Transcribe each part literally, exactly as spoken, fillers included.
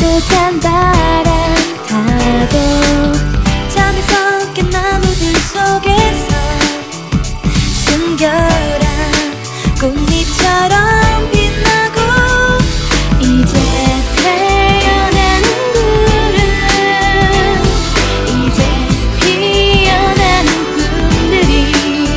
따뜻한 바람 타고 잠에 섞인 나무들 속에서 숨겨라 꽃잎처럼 빛나고 이제 태어나는 구름 이제 피어나는 꿈들이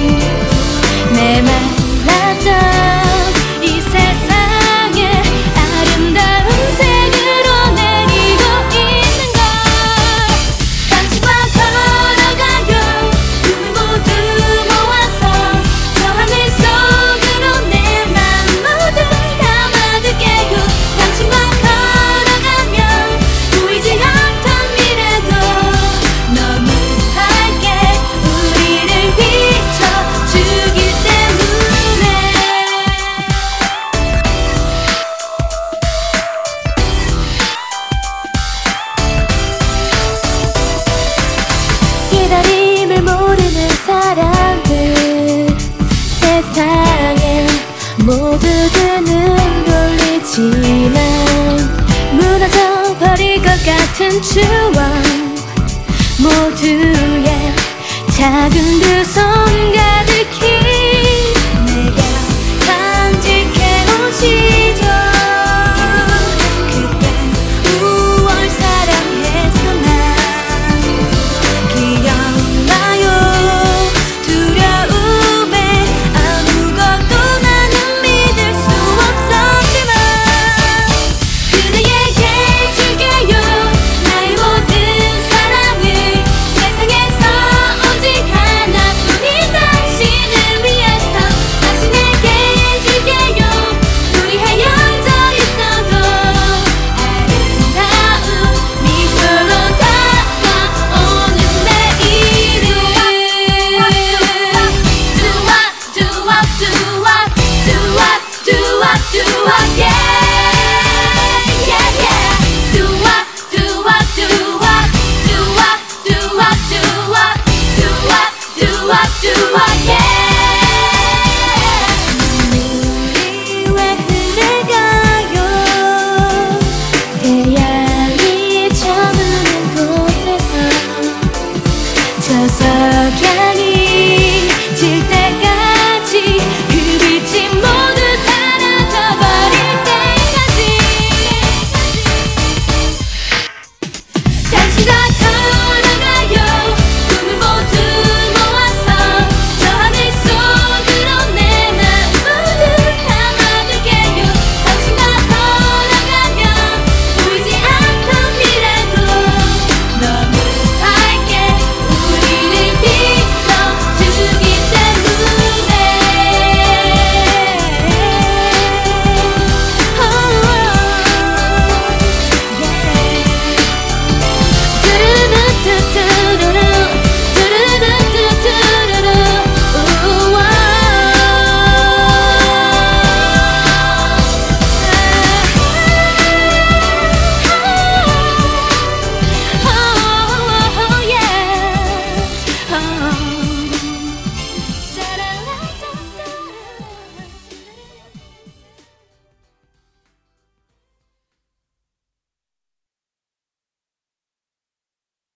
메말랐던 이 세상에 아름다운 색으로 내리고 있는 걸 당신과 걸어가요 꿈을 모두 모아서 저 하늘 속으로 내 맘 모두 담아둘게요 당신과 걸어가면 보이지 않던 미래도 너무 밝게 우리를 비춰주기 때문에 기다림을 모르는 사람들 세상에 모두들은 돌리지만 무너져 버릴 것 같은 추억 모두의 작은 두 손 가득히 내가 간직해온 시절 그때 우월 사랑했었나 기억나요 두려움에 아무것도 나는 믿을 수 없었지만 그대에게 줄게요 나의 모든 사랑을 세상에서 오직 하나뿐인 당신을 위해서 당신에게 줄게요 우리 헤어져 있어도 아름다운 미소로 다가오는 내일을 두와 두와 두와 두와 두와 두와 yeah